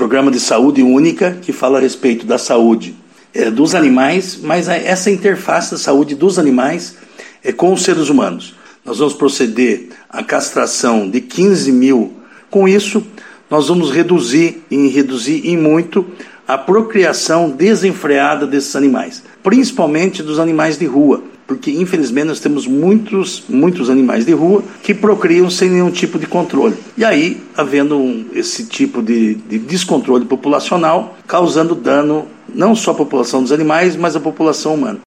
programa de saúde única que fala a respeito da saúde dos animais, mas essa interface da saúde dos animais com os seres humanos. Nós vamos proceder à castração de 15 mil. Com isso, nós vamos reduzir em muito a procriação desenfreada desses animais, principalmente dos animais de rua, porque infelizmente nós temos muitos animais de rua que procriam sem nenhum tipo de controle. E aí, havendo esse tipo de descontrole populacional, causando dano não só à população dos animais, mas à população humana.